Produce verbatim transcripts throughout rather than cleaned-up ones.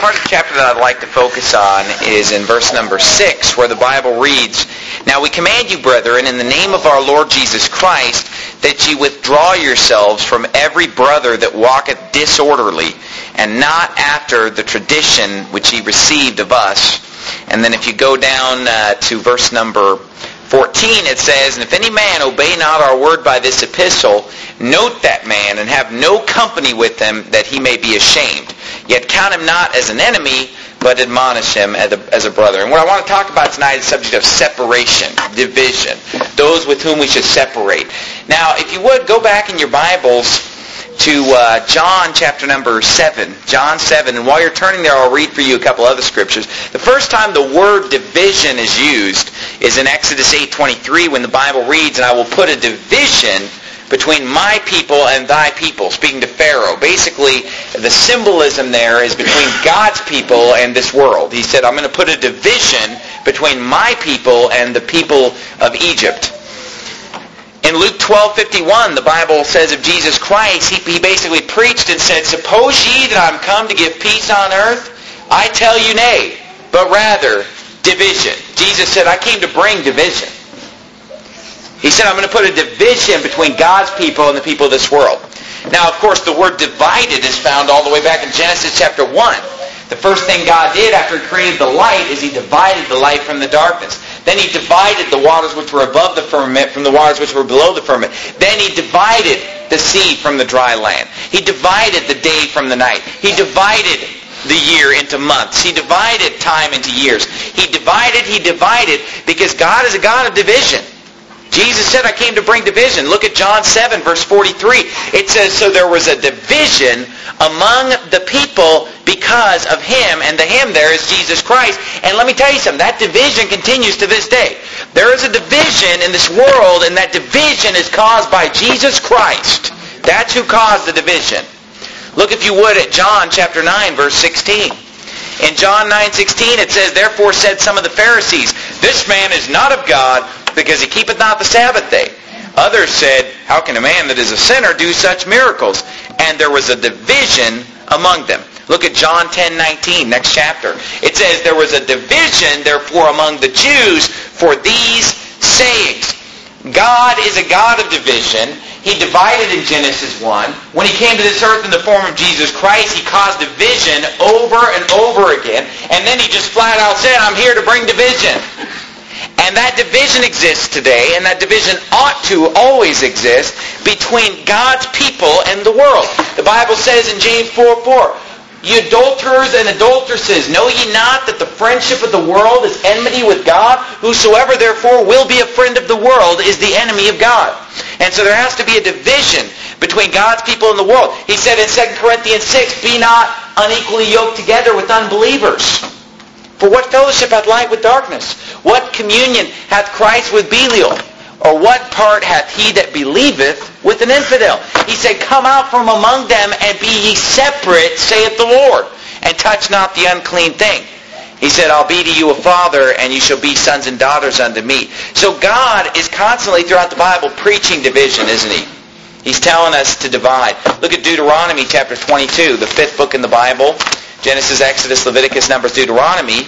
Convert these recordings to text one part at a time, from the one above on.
part of the chapter that I'd like to focus on is in verse number six, where the Bible reads, "Now we command you, brethren, in the name of our Lord Jesus Christ, that ye withdraw yourselves from every brother that walketh disorderly, and not after the tradition which ye received of us." And then if you go down uh, to verse number fourteen, it says, "And if any man obey not our word by this epistle, note that man, and have no company with him, that he may be ashamed. Yet count him not as an enemy, but admonish him as a, as a brother." And what I want to talk about tonight is the subject of separation, division, those with whom we should separate. Now, if you would, go back in your Bibles to uh, John chapter number seven. John seven. And while you're turning there, I'll read for you a couple other scriptures. The first time the word division is used is in Exodus eight twenty-three, when the Bible reads, "And I will put a division between my people and thy people," speaking to Pharaoh. Basically, the symbolism there is between God's people and this world. He said, "I'm going to put a division between my people and the people of Egypt." In Luke twelve fifty-one, the Bible says of Jesus Christ, he, he basically preached and said, "Suppose ye that I'm come to give peace on earth? I tell you nay, but rather division." Jesus said, "I came to bring division." He said, "I'm going to put a division between God's people and the people of this world." Now, of course, the word divided is found all the way back in Genesis chapter one. The first thing God did after He created the light is He divided the light from the darkness. Then He divided the waters which were above the firmament from the waters which were below the firmament. Then He divided the sea from the dry land. He divided the day from the night. He divided the year into months. He divided time into years. He divided, He divided, because God is a God of division. Jesus said, "I came to bring division." Look at John seven, verse forty-three. It says, "So there was a division among the people because of Him," and the Him there is Jesus Christ. And let me tell you something, that division continues to this day. There is a division in this world, and that division is caused by Jesus Christ. That's who caused the division. Look, if you would, at John chapter nine, verse sixteen. In John nine sixteen, it says, "Therefore said some of the Pharisees, This man is not of God, because he keepeth not the Sabbath day. Others said, How can a man that is a sinner do such miracles? And there was a division among them." Look at John ten nineteen, next chapter. It says, "There was a division, therefore, among the Jews for these sayings." God is a God of division. He divided in Genesis one. When He came to this earth in the form of Jesus Christ, He caused division over and over again. And then He just flat out said, "I'm here to bring division." And that division exists today, and that division ought to always exist between God's people and the world. The Bible says in James four four, "Ye adulterers and adulteresses, know ye not that the friendship of the world is enmity with God? Whosoever therefore will be a friend of the world is the enemy of God." And so there has to be a division between God's people and the world. He said in Second Corinthians six, "Be not unequally yoked together with unbelievers. For what fellowship hath light with darkness? What communion hath Christ with Belial? Or what part hath he that believeth with an infidel?" He said, "Come out from among them, and be ye separate, saith the Lord, and touch not the unclean thing." He said, "I'll be to you a father, and you shall be sons and daughters unto me." So God is constantly throughout the Bible preaching division, isn't He? He's telling us to divide. Look at Deuteronomy chapter twenty-two, the fifth book in the Bible. Genesis, Exodus, Leviticus, Numbers, Deuteronomy.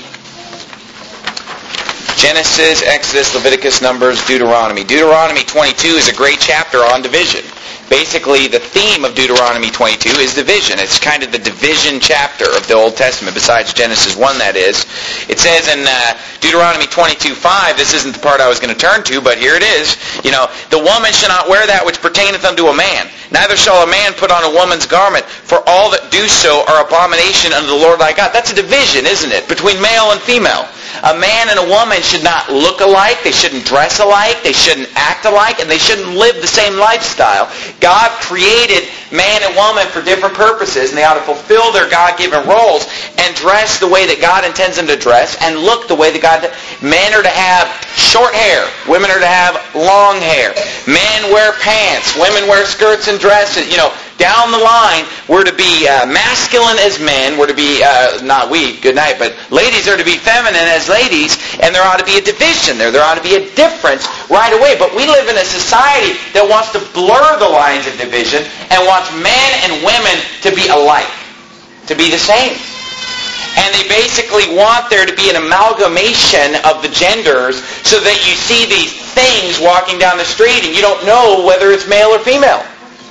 Genesis, Exodus, Leviticus, Numbers, Deuteronomy. Deuteronomy twenty-two is a great chapter on division. Basically, the theme of Deuteronomy twenty-two is division. It's kind of the division chapter of the Old Testament, besides Genesis one, that is. It says in uh, Deuteronomy twenty-two five, this isn't the part I was going to turn to, but here it is. You know, "The woman shall not wear that which pertaineth unto a man, neither shall a man put on a woman's garment, for all that do so are abomination unto the Lord thy God." That's a division, isn't it, between male and female. A man and a woman should not look alike, they shouldn't dress alike, they shouldn't act alike, and they shouldn't live the same lifestyle. God created man and woman for different purposes, and they ought to fulfill their God-given roles and dress the way that God intends them to dress and look the way that God... Men are to have short hair. Women are to have long hair. Men wear pants. Women wear skirts and dresses. You know, down the line, we're to be uh, masculine as men. We're to be, uh, not we, good night, but ladies are to be feminine as ladies, and there ought to be a division there. There ought to be a difference right away. But we live in a society that wants to blur the lines of division and wants men and women to be alike, to be the same. And they basically want there to be an amalgamation of the genders so that you see these things walking down the street and you don't know whether it's male or female.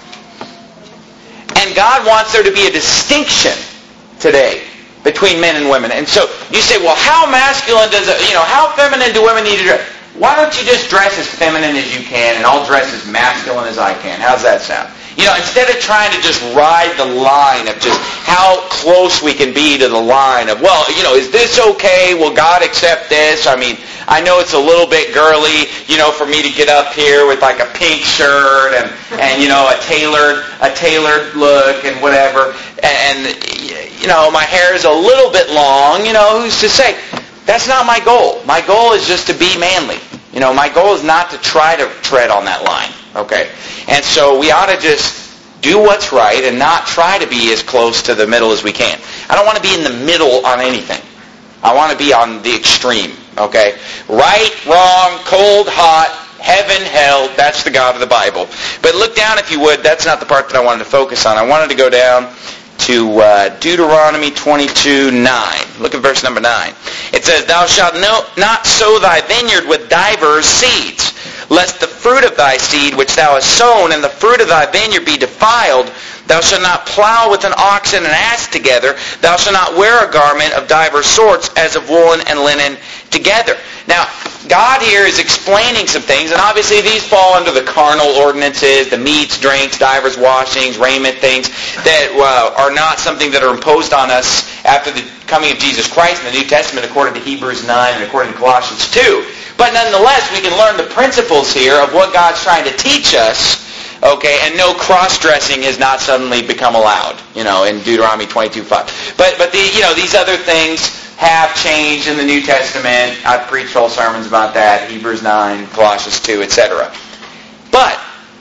And God wants there to be a distinction today between men and women. And so you say, well, how masculine does it, you know, how feminine do women need to dress? Why don't you just dress as feminine as you can and I'll dress as masculine as I can? How's that sound? You know, instead of trying to just ride the line of just how close we can be to the line of, well, you know, is this okay? Will God accept this? I mean, I know it's a little bit girly, you know, for me to get up here with like a pink shirt and, and you know, a tailored a tailored look and whatever. And, you know, my hair is a little bit long, you know, who's to say? That's not my goal. My goal is just to be manly. You know, my goal is not to try to tread on that line. Okay? And so we ought to just do what's right and not try to be as close to the middle as we can. I don't want to be in the middle on anything. I want to be on the extreme. Okay? Right, wrong, cold, hot, heaven, hell, that's the God of the Bible. But look down, if you would. That's not the part that I wanted to focus on. I wanted to go down to uh, Deuteronomy twenty-two nine. Look at verse number nine. It says, Thou shalt no, not sow thy vineyard with divers seeds, lest the fruit of thy seed which thou hast sown and the fruit of thy vineyard be defiled. Thou shalt not plow with an ox and an ass together. Thou shalt not wear a garment of divers sorts, as of woolen and linen together. Now, God here is explaining some things, and obviously these fall under the carnal ordinances, the meats, drinks, divers washings, raiment things that uh, are not something that are imposed on us after the coming of Jesus Christ in the New Testament according to Hebrews nine and according to Colossians two. But nonetheless, we can learn the principles here of what God's trying to teach us. Okay, and no cross-dressing has not suddenly become allowed, you know, in Deuteronomy twenty-two five. But but the you know these other things have changed in the New Testament. I've preached whole sermons about that, Hebrews nine, Colossians two, et cetera. But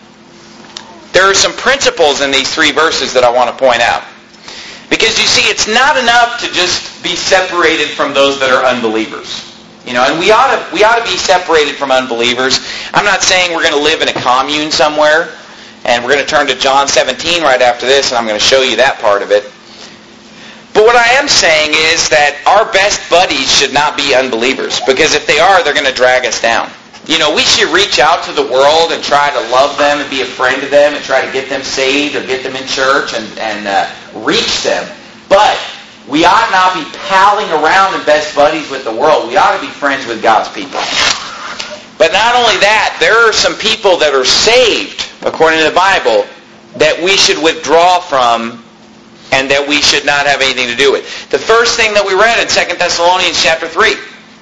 there are some principles in these three verses that I want to point out. Because you see, it's not enough to just be separated from those that are unbelievers. You know, and we ought to we ought to be separated from unbelievers. I'm not saying we're going to live in a commune somewhere. And we're going to turn to John seventeen right after this, and I'm going to show you that part of it. But what I am saying is that our best buddies should not be unbelievers, because if they are, they're going to drag us down. You know, we should reach out to the world and try to love them and be a friend to them and try to get them saved or get them in church and, and uh, reach them. But we ought not be palling around and best buddies with the world. We ought to be friends with God's people. But not only that, there are some people that are saved, according to the Bible, that we should withdraw from and that we should not have anything to do with. The first thing that we read in Second Thessalonians chapter three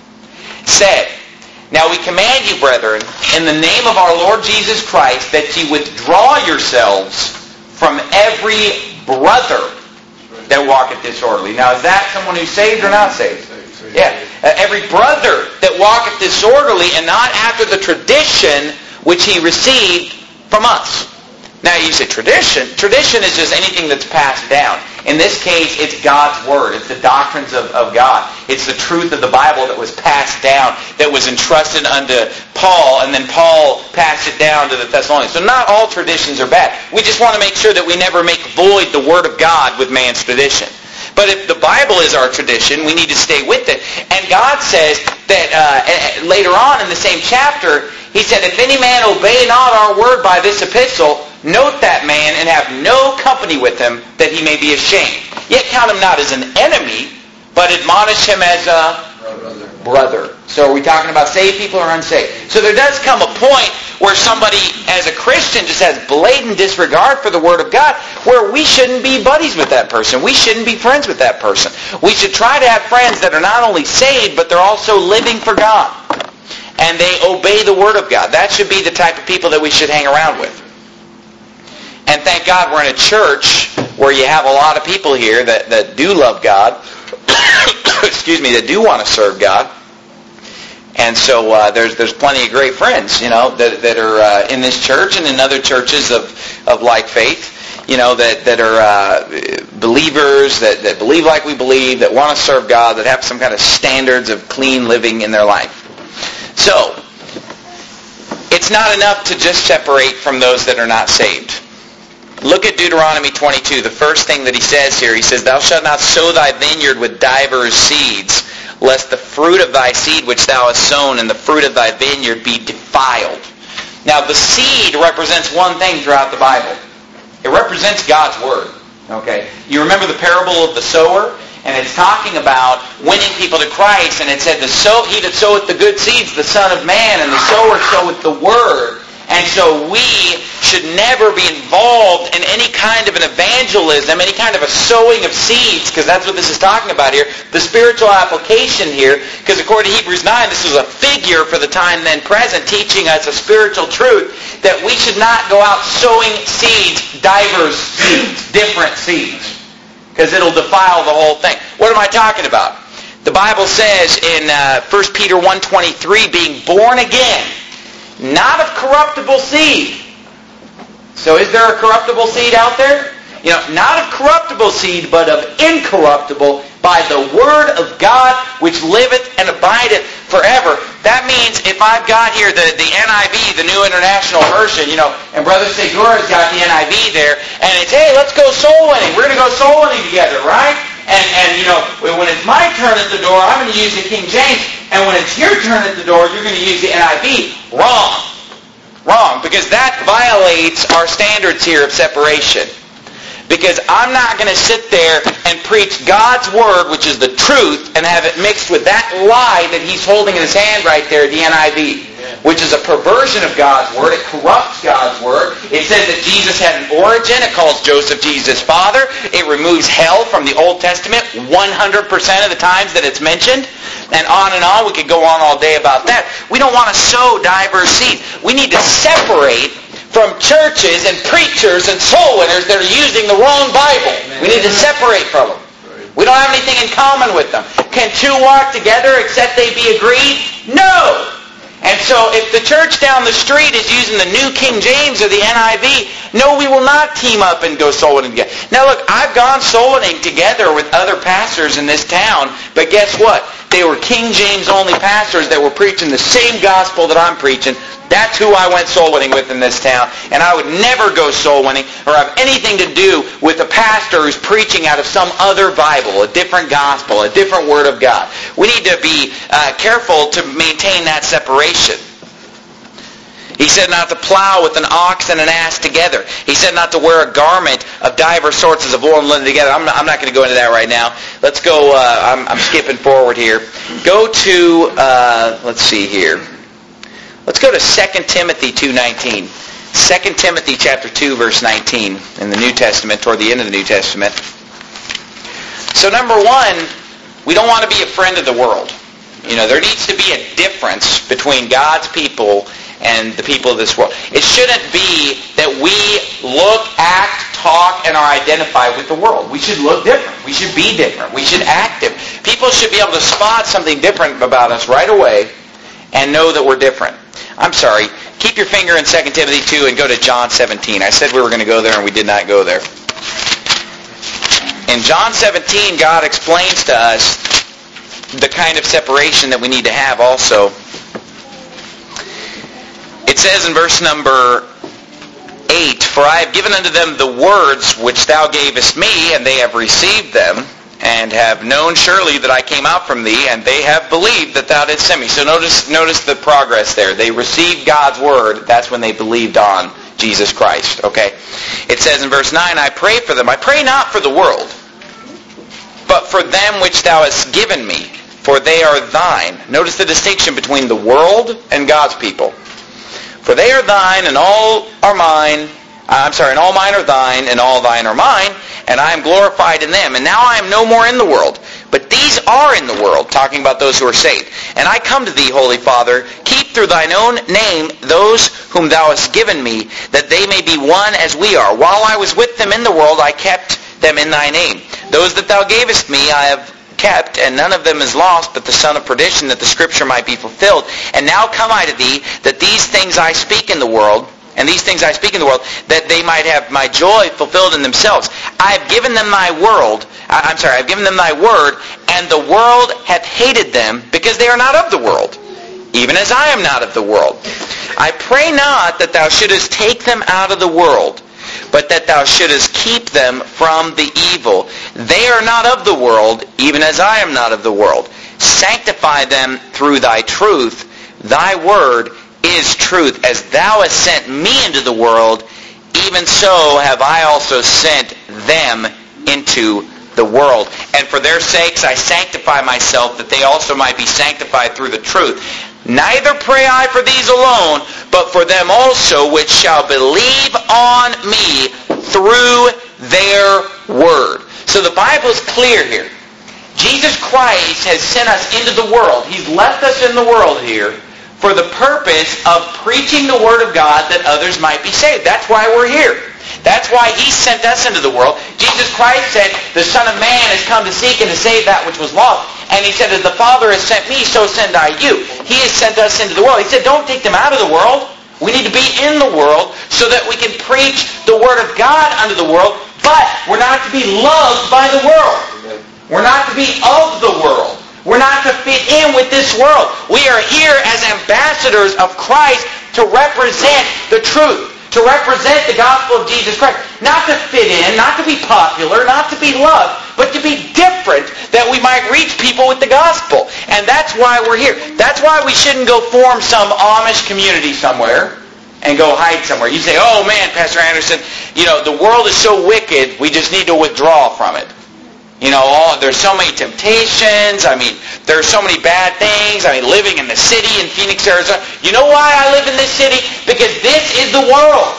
said, Now we command you, brethren, in the name of our Lord Jesus Christ, that ye withdraw yourselves from every brother that walketh disorderly. Now, is that someone who's saved or not saved? Yeah. Uh, every brother that walketh disorderly and not after the tradition which he received from us. Now you say tradition. Tradition is just anything that's passed down. In this case, it's God's Word. It's the doctrines of, of God. It's the truth of the Bible that was passed down, that was entrusted unto Paul, and then Paul passed it down to the Thessalonians. So not all traditions are bad. We just want to make sure that we never make void the Word of God with man's tradition. But if the Bible is our tradition, we need to stay with it. And God says that uh, later on in the same chapter, He said, If any man obey not our word by this epistle, note that man and have no company with him, that he may be ashamed. Yet count him not as an enemy, but admonish him as a brother. brother. So are we talking about saved people or unsaved? So there does come a point where somebody, as a Christian, just has blatant disregard for the Word of God, where we shouldn't be buddies with that person. We shouldn't be friends with that person. We should try to have friends that are not only saved, but they're also living for God. And they obey the Word of God. That should be the type of people that we should hang around with. And thank God we're in a church where you have a lot of people here that, that do love God, excuse me, that do want to serve God. And so uh, there's there's plenty of great friends, you know, that that are uh, in this church and in other churches of, of like faith, you know, that, that are uh, believers, that, that believe like we believe, that want to serve God, that have some kind of standards of clean living in their life. So, it's not enough to just separate from those that are not saved. Look at Deuteronomy twenty-two. The first thing that he says here, he says, "Thou shalt not sow thy vineyard with divers seeds, lest the fruit of thy seed which thou hast sown and the fruit of thy vineyard be defiled." Now, the seed represents one thing throughout the Bible. It represents God's Word. Okay? You remember the parable of the sower? And it's talking about winning people to Christ. And it said, "The sow, he that soweth the good seeds, the Son of Man, and the sower soweth the Word." And so we should never be involved in any kind of an evangelism, any kind of a sowing of seeds, because that's what this is talking about here. The spiritual application here, because according to Hebrews nine, this was a figure for the time then present, teaching us a spiritual truth that we should not go out sowing seeds, divers seeds, different seeds, because it'll defile the whole thing. What am I talking about? The Bible says in uh, First Peter one twenty-three, being born again, not of corruptible seed. So is there a corruptible seed out there? You know, not of corruptible seed, but of incorruptible, by the word of God, which liveth and abideth forever. That means if I've got here the, the N I V, the New International Version, you know, and Brother Segura's got the N I V there, and it's, hey, let's go soul winning. We're going to go soul winning together, right? And, and, you know, when it's my turn at the door, I'm going to use the King James. And when it's your turn at the door, you're going to use the N I V. Wrong. Wrong. Because that violates our standards here of separation. Because I'm not going to sit there and preach God's Word, which is the truth, and have it mixed with that lie that he's holding in his hand right there, the N I V. Which is a perversion of God's Word. It corrupts God's Word. It says that Jesus had an origin. It calls Joseph Jesus' father. It removes hell from the Old Testament one hundred percent of the times that it's mentioned. And on and on. We could go on all day about that. We don't want to sow diverse seed. We need to separate from churches and preachers and soul winners that are using the wrong Bible. We need to separate from them. We don't have anything in common with them. Can two walk together except they be agreed? No! And so if the church down the street is using the New King James or the N I V, no, we will not team up and go soul winning together. Now look, I've gone soul winning together with other pastors in this town, but guess what? They were King James only pastors that were preaching the same gospel that I'm preaching. That's who I went soul winning with in this town. And I would never go soul winning or have anything to do with a pastor who's preaching out of some other Bible, a different gospel, a different Word of God. We need to be uh, careful to maintain that separation. He said not to plow with an ox and an ass together. He said not to wear a garment of divers sorts of wool and linen together. I'm not, I'm not going to go into that right now. Let's go, uh, I'm, I'm skipping forward here. Go to, uh, let's see here. Let's go to Second Timothy two nineteen. Second Timothy chapter two, verse nineteen in the New Testament, toward the end of the New Testament. So number one, we don't want to be a friend of the world. You know, there needs to be a difference between God's people and the people of this world. It shouldn't be that we look, act, talk, and are identified with the world. We should look different. We should be different. We should act different. People should be able to spot something different about us right away and know that we're different. I'm sorry. Keep your finger in Second Timothy two and go to John seventeen. I said we were going to go there and we did not go there. In John seventeen, God explains to us the kind of separation that we need to have also. It says in verse number eight, "For I have given unto them the words which thou gavest me, and they have received them, and have known surely that I came out from thee, and they have believed that thou didst send me." So notice notice the progress there. They received God's word. That's when they believed on Jesus Christ. Okay? It says in verse nine, "I pray for them. I pray not for the world, but for them which thou hast given me, for they are thine." Notice the distinction between the world and God's people. "For they are thine, and all are mine." I'm sorry, "and all mine are thine, and all thine are mine, and I am glorified in them. And now I am no more in the world, but these are in the world," talking about those who are saved. "And I come to thee, Holy Father, keep through thine own name those whom thou hast given me, that they may be one as we are. While I was with them in the world, I kept them in thy name. Those that thou gavest me I have kept, and none of them is lost, but the son of perdition, that the scripture might be fulfilled. And now come I to thee, that these things I speak in the world, and these things I speak in the world, that they might have my joy fulfilled in themselves. I have given them thy world, I'm sorry, I have given them thy word, and the world hath hated them, because they are not of the world, even as I am not of the world. I pray not that thou shouldest take them out of the world, but that thou shouldest keep them from the evil. They are not of the world, even as I am not of the world. Sanctify them through thy truth. Thy word is truth. As thou hast sent me into the world, even so have I also sent them into the world. And for their sakes I sanctify myself, that they also might be sanctified through the truth. Neither pray I for these alone, but for them also which shall believe on me through their word. So the Bible is clear here. Jesus Christ has sent us into the world. He's left us in the world here for the purpose of preaching the Word of God that others might be saved. That's why we're here. That's why He sent us into the world. Jesus Christ said, the Son of Man has come to seek and to save that which was lost. And He said, as the Father has sent me, so send I you. He has sent us into the world. He said, don't take them out of the world. We need to be in the world so that we can preach the Word of God unto the world, but we're not to be loved by the world. We're not to be of the world. We're not to fit in with this world. We are here as ambassadors of Christ to represent the truth, to represent the gospel of Jesus Christ. Not to fit in, not to be popular, not to be loved, but to be different, that we might reach people with the gospel. And that's why we're here. That's why we shouldn't go form some Amish community somewhere and go hide somewhere. You say, oh man, Pastor Anderson, you know, the world is so wicked, we just need to withdraw from it. You know, all, there's so many temptations. I mean, there's so many bad things. I mean, living in the city in Phoenix, Arizona. You know why I live in this city? Because this is the world.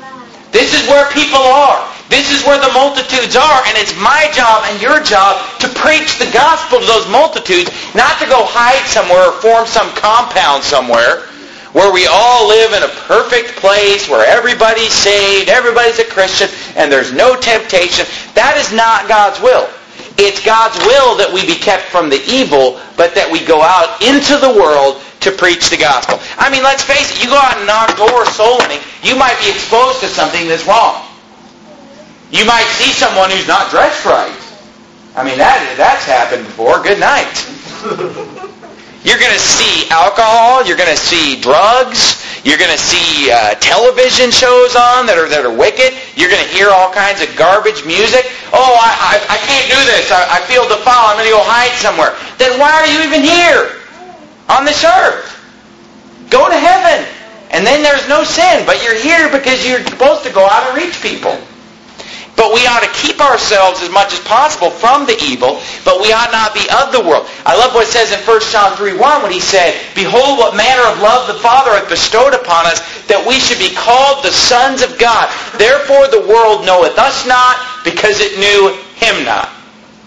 This is where people are. This is where the multitudes are. And it's my job and your job to preach the gospel to those multitudes, not to go hide somewhere or form some compound somewhere where we all live in a perfect place, where everybody's saved, everybody's a Christian, and there's no temptation. That is not God's will. It's God's will that we be kept from the evil, but that we go out into the world to preach the gospel. I mean, let's face it, you go out and knock doors soul winning, you might be exposed to something that's wrong. You might see someone who's not dressed right. I mean, that that's happened before. Good night. You're going to see alcohol, you're going to see drugs, you're going to see uh, television shows on that are that are wicked. You're going to hear all kinds of garbage music. Oh, I I, I can't do this. I, I feel defiled. I'm going to go hide somewhere. Then why are you even here on this earth? Go to heaven. And then there's no sin. But you're here because you're supposed to go out and reach people. But we ought to keep ourselves as much as possible from the evil, but we ought not be of the world. I love what it says in First John three one when he said, behold what manner of love the Father hath bestowed upon us, that we should be called the sons of God. Therefore the world knoweth us not, because it knew Him not.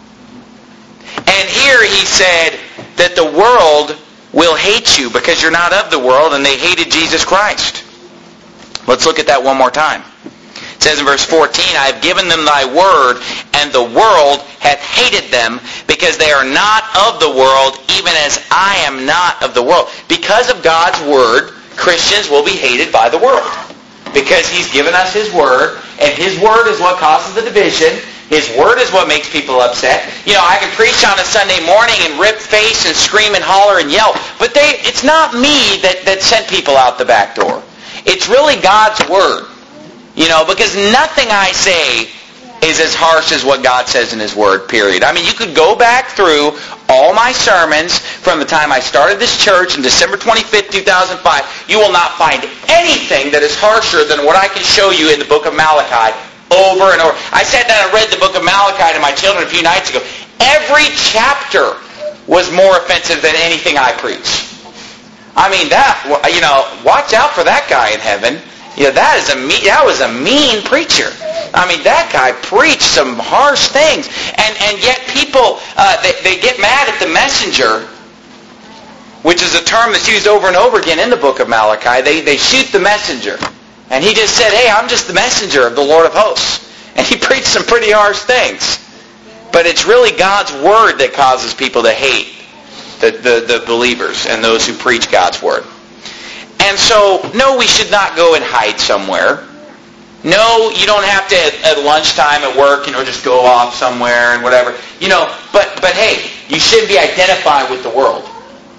And here he said that the world will hate you because you're not of the world, and they hated Jesus Christ. Let's look at that one more time. It says in verse fourteen, I have given them thy word, and the world hath hated them, because they are not of the world, even as I am not of the world. Because of God's word, Christians will be hated by the world. Because He's given us His word, and His word is what causes the division. His word is what makes people upset. You know, I can preach on a Sunday morning and rip face and scream and holler and yell, but they, it's not me that, that sent people out the back door. It's really God's word. You know, because nothing I say is as harsh as what God says in His Word, period. I mean, you could go back through all my sermons from the time I started this church in December twenty-fifth, two thousand five. You will not find anything that is harsher than what I can show you in the book of Malachi over and over. I sat down and read the book of Malachi to my children a few nights ago. Every chapter was more offensive than anything I preach. I mean, that, you know, watch out for that guy in heaven. Yeah, that is a mean, that was a mean preacher. I mean, that guy preached some harsh things. And and yet people, uh, they, they get mad at the messenger, which is a term that's used over and over again in the book of Malachi. They, they shoot the messenger. And he just said, hey, I'm just the messenger of the Lord of hosts. And he preached some pretty harsh things. But it's really God's word that causes people to hate the, the, the believers and those who preach God's word. And so, no, we should not go and hide somewhere. No, you don't have to, at, at lunchtime at work, you know, just go off somewhere and whatever. You know, but, but hey, you shouldn't be identified with the world.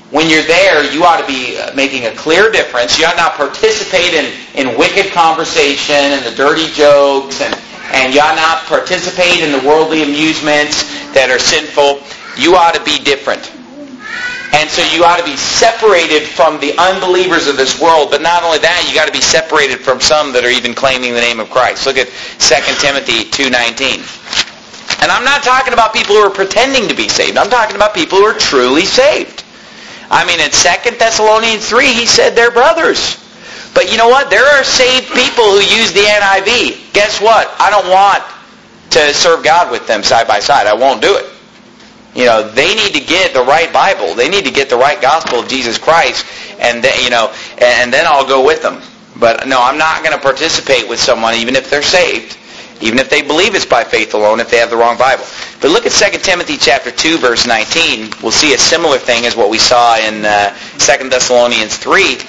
when you're there, you ought to be making a clear difference. You ought not participate in, in wicked conversation and the dirty jokes, and, and you ought not participate in the worldly amusements that are sinful. You ought to be different. And so you ought to be separated from the unbelievers of this world. But not only that, you got to be separated from some that are even claiming the name of Christ. Look at Second Timothy two nineteen. And I'm not talking about people who are pretending to be saved. I'm talking about people who are truly saved. I mean, in Second Thessalonians three, he said they're brothers. But you know what? There are saved people who use the N I V. Guess what? I don't want to serve God with them side by side. I won't do it. You know, they need to get the right Bible. They need to get the right gospel of Jesus Christ, and they, you know, and then I'll go with them. But no, I'm not going to participate with someone, even if they're saved, even if they believe it's by faith alone, if they have the wrong Bible. But look at Second Timothy chapter two, verse nineteen. We'll see a similar thing as what we saw in uh, Second Thessalonians three.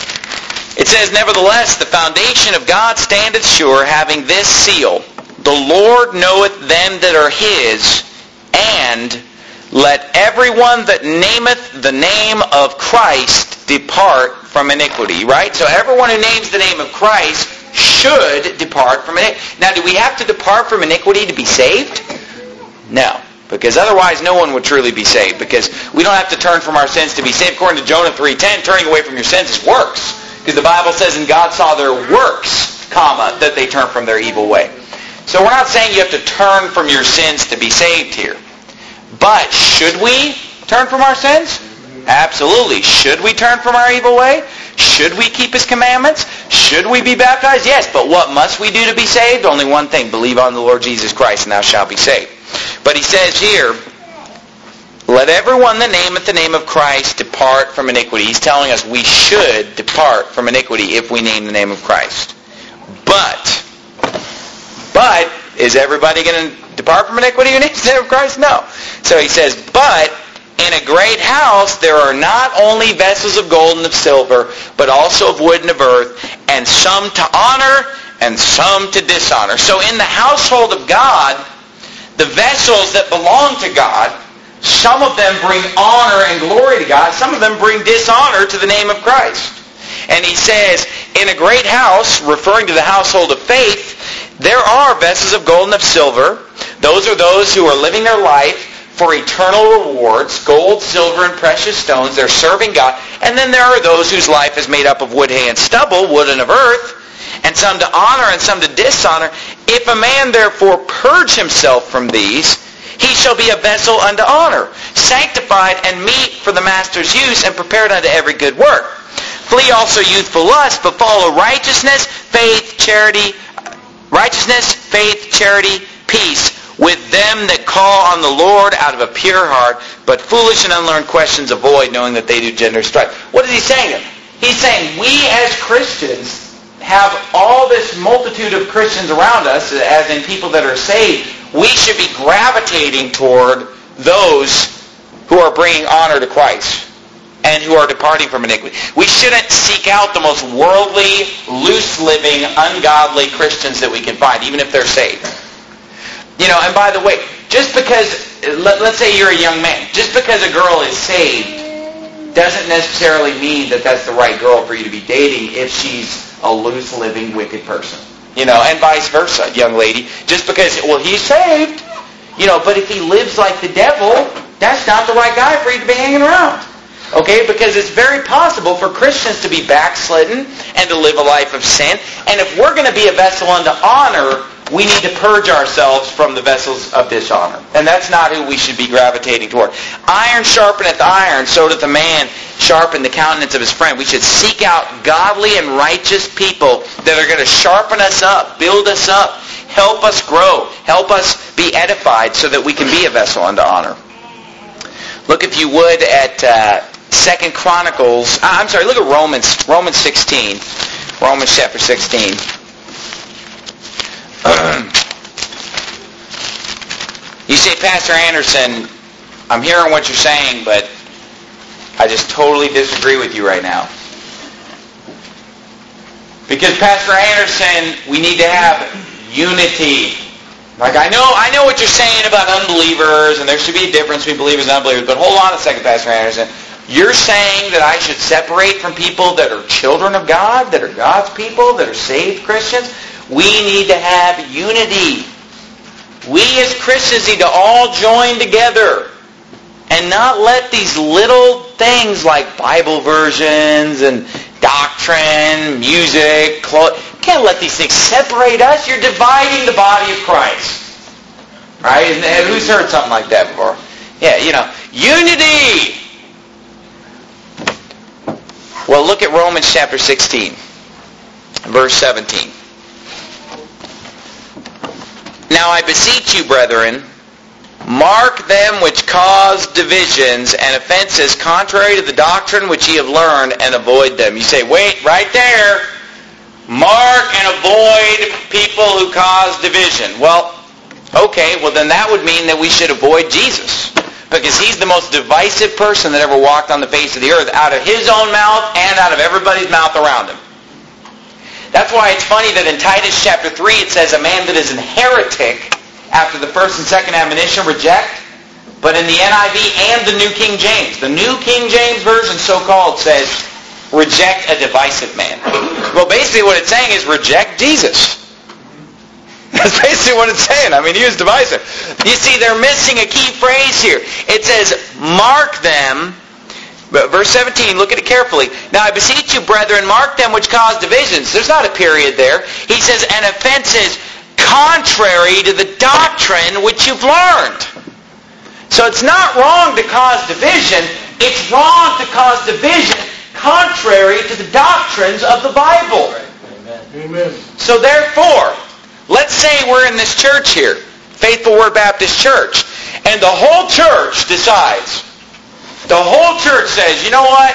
It says, "Nevertheless, the foundation of God standeth sure, having this seal: The Lord knoweth them that are His, and let everyone that nameth the name of Christ depart from iniquity." Right? So everyone who names the name of Christ should depart from iniquity. Now, do we have to depart from iniquity to be saved? No. Because otherwise no one would truly be saved. Because we don't have to turn from our sins to be saved. According to Jonah three ten, turning away from your sins is works. Because the Bible says, "And God saw their works, comma, that they turned from their evil way." So we're not saying you have to turn from your sins to be saved here. But should we turn from our sins? Absolutely. Should we turn from our evil way? Should we keep His commandments? Should we be baptized? Yes. But what must we do to be saved? Only one thing: believe on the Lord Jesus Christ, and thou shalt be saved. But he says here, "Let everyone that nameth the name of Christ depart from iniquity." He's telling us we should depart from iniquity if we name the name of Christ. But, but, is everybody going to depart from iniquity who names the name of Christ? No. So he says, "But in a great house there are not only vessels of gold and of silver, but also of wood and of earth, and some to honor and some to dishonor." So in the household of God, the vessels that belong to God, some of them bring honor and glory to God. Some of them bring dishonor to the name of Christ. And he says, in a great house, referring to the household of faith, there are vessels of gold and of silver. Those are those who are living their life for eternal rewards, gold, silver, and precious stones. They're serving God. And then there are those whose life is made up of wood, hay, and stubble, wood and of earth, and some to honor and some to dishonor. If a man therefore purge himself from these, he shall be a vessel unto honor, sanctified and meet for the master's use, and prepared unto every good work. Flee also youthful lust, but follow righteousness, faith, charity, righteousness, faith, charity, peace, with them that call on the Lord out of a pure heart, but foolish and unlearned questions avoid, knowing that they do gender strife. What is he saying? He's saying we as Christians have all this multitude of Christians around us, as in people that are saved. We should be gravitating toward those who are bringing honor to Christ and who are departing from iniquity. We shouldn't seek out the most worldly, loose-living, ungodly Christians that we can find, even if they're saved. You know, and by the way, just because, let, let's say you're a young man, just because a girl is saved doesn't necessarily mean that that's the right girl for you to be dating if she's a loose-living, wicked person. You know, and vice versa, young lady. Just because, well, he's saved, you know, but if he lives like the devil, that's not the right guy for you to be hanging around. Okay? Because it's very possible for Christians to be backslidden and to live a life of sin. And if we're going to be a vessel unto honor, we need to purge ourselves from the vessels of dishonor. And that's not who we should be gravitating toward. Iron sharpeneth iron, so doth a man sharpen the countenance of his friend. We should seek out godly and righteous people that are going to sharpen us up, build us up, help us grow, help us be edified so that we can be a vessel unto honor. Look, if you would, at uh, Second Chronicles. I'm sorry, look at Romans, Romans sixteen. Romans chapter sixteen. You say, Pastor Anderson, I'm hearing what you're saying, but I just totally disagree with you right now. Because, Pastor Anderson, we need to have unity. Like, I know I know what you're saying about unbelievers, and there should be a difference between believers and unbelievers, but hold on a second, Pastor Anderson. You're saying that I should separate from people that are children of God, that are God's people, that are saved Christians? We need to have unity. We as Christians need to all join together and not let these little things like Bible versions and doctrine, music, clo- can't let these things separate us. You're dividing the body of Christ. Right? And who's heard something like that before? Yeah, you know, unity. Well, look at Romans chapter sixteen, verse seventeen. Now I beseech you, brethren, mark them which cause divisions and offenses contrary to the doctrine which ye have learned, and avoid them. You say, wait, right there. Mark and avoid people who cause division. Well, okay, well then that would mean that we should avoid Jesus. Because he's the most divisive person that ever walked on the face of the earth, out of his own mouth and out of everybody's mouth around him. That's why it's funny that in Titus chapter three it says a man that is an heretic after the first and second admonition reject. But in the N I V and the New King James, the New King James Version so-called says reject a divisive man. Well, basically what it's saying is reject Jesus. That's basically what it's saying. I mean, he was divisive. You see, they're missing a key phrase here. It says, mark them. Verse seventeen, look at it carefully. Now I beseech you, brethren, mark them which cause divisions. There's not a period there. He says, and offenses contrary to the doctrine which you've learned. So it's not wrong to cause division. It's wrong to cause division contrary to the doctrines of the Bible. Amen. So therefore, let's say we're in this church here, Faithful Word Baptist Church, and the whole church decides, the whole church says, you know what?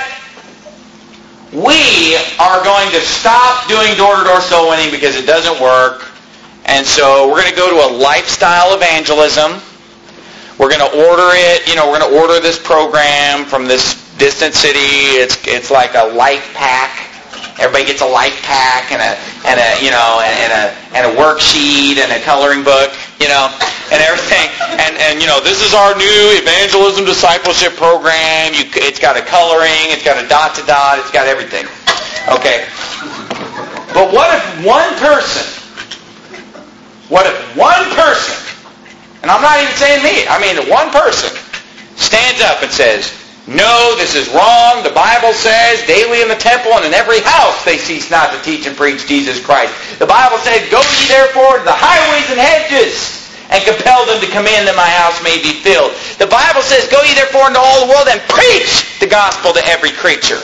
We are going to stop doing door-to-door soul winning because it doesn't work. And so we're going to go to a lifestyle evangelism. We're going to order it, you know, we're going to order this program from this distant city. It's it's like a life pack. Everybody gets a life pack and a and a you know and a and a worksheet and a coloring book, you know, and everything. And and you know, this is our new evangelism discipleship program. You, it's got a coloring, it's got a dot to dot, it's got everything. Okay. But what if one person? What if one person? And I'm not even saying me. I mean, one person stands up and says, no, this is wrong. The Bible says daily in the temple and in every house they cease not to teach and preach Jesus Christ. The Bible says, go ye therefore to the highways and hedges and compel them to come in that my house may be filled. The Bible says, go ye therefore into all the world and preach the gospel to every creature.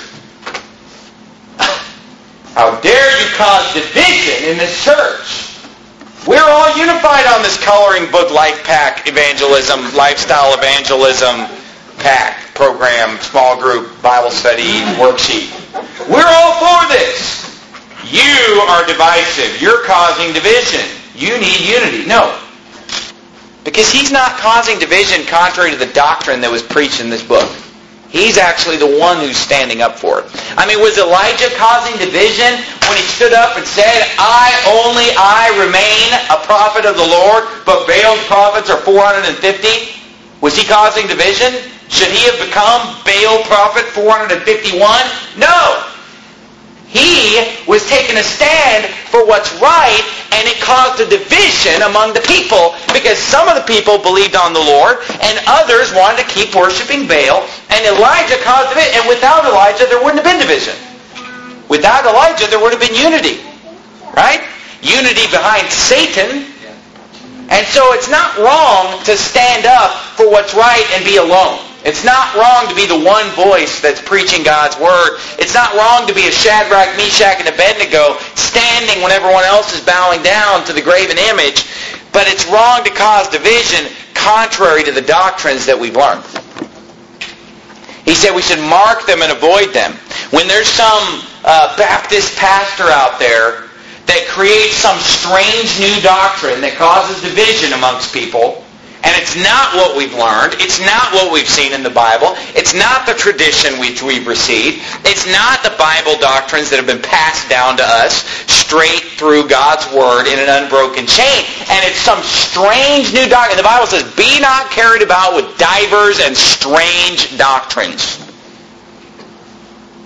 How dare you cause division in this church? We're all unified on this coloring book life pack evangelism, lifestyle evangelism pack, program, small group, Bible study, worksheet. We're all for this. You are divisive. You're causing division. You need unity. No. Because he's not causing division contrary to the doctrine that was preached in this book. He's actually the one who's standing up for it. I mean, was Elijah causing division when he stood up and said, I, only I remain a prophet of the Lord, but Baal's prophets are four hundred fifty? Was he causing division? Should he have become Baal prophet four hundred fifty-one? No. He was taking a stand for what's right, and it caused a division among the people because some of the people believed on the Lord and others wanted to keep worshiping Baal, and Elijah caused it. And without Elijah, there wouldn't have been division. Without Elijah, there would have been unity. Right? Unity behind Satan. And so it's not wrong to stand up for what's right and be alone. It's not wrong to be the one voice that's preaching God's Word. It's not wrong to be a Shadrach, Meshach, and Abednego standing when everyone else is bowing down to the graven image. But it's wrong to cause division contrary to the doctrines that we've learned. He said we should mark them and avoid them. When there's some uh, Baptist pastor out there that creates some strange new doctrine that causes division amongst people, and it's not what we've learned. It's not what we've seen in the Bible. It's not the tradition which we've received. It's not the Bible doctrines that have been passed down to us straight through God's Word in an unbroken chain. And it's some strange new doctrine. The Bible says, be not carried about with divers and strange doctrines.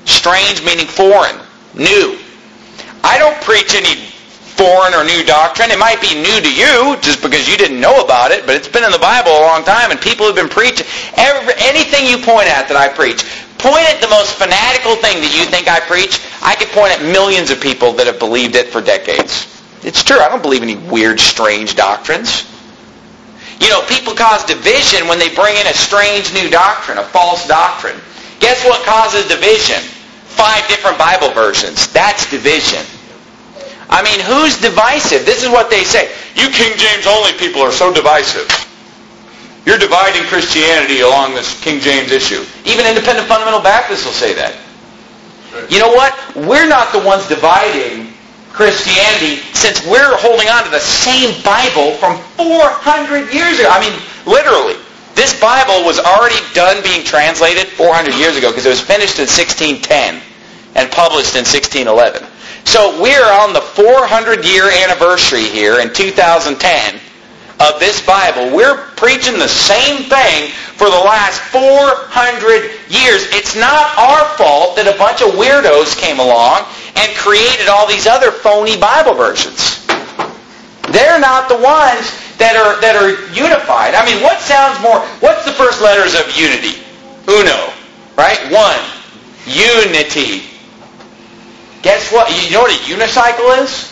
Strange meaning foreign, new. I don't preach any foreign or new doctrine. It might be new to you just because you didn't know about it, but it's been in the Bible a long time and people have been preaching. Every, anything you point at that I preach, point at the most fanatical thing that you think I preach, I could point at millions of people that have believed it for decades. It's true. I don't believe any weird, strange doctrines. You know, people cause division when they bring in a strange new doctrine, a false doctrine. Guess what causes division? Five different Bible versions. That's division. I mean, who's divisive? This is what they say. You King James only people are so divisive. You're dividing Christianity along this King James issue. Even independent fundamental Baptists will say that. You know what? We're not the ones dividing Christianity since we're holding on to the same Bible from four hundred years ago. I mean, literally. This Bible was already done being translated four hundred years ago because it was finished in sixteen ten and published in sixteen eleven. So we're on the four hundred year anniversary here in two thousand ten of this Bible. We're preaching the same thing for the last four hundred years. It's not our fault that a bunch of weirdos came along and created all these other phony Bible versions. They're not the ones that are that are unified. I mean, what sounds more, what's the first letters of unity? Uno, right? One. Unity. Guess what? You know what a unicycle is?